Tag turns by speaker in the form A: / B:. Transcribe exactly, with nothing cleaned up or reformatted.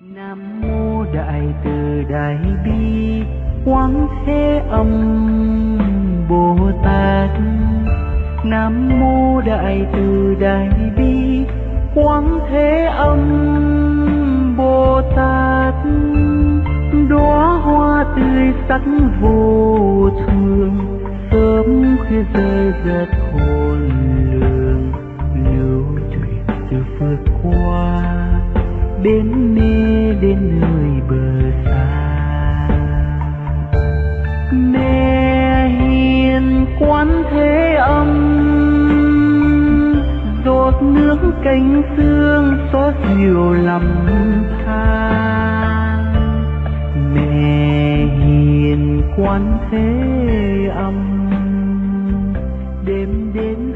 A: Nam mô Đại Từ Đại Bi Quán Thế Âm Bồ Tát. Nam mô Đại Từ Đại Bi Quán Thế Âm Bồ Tát. Đóa hoa tươi sắc vô thường, sớm khuya rơi rớt khôn lường, lưu thuyền từ phước qua đến mê đến nơi bờ xa. Mẹ hiền Quán Thế Âm, giọt nước cánh sương xót dịu lầm than. Mẹ hiền Quán Thế Âm, đêm đến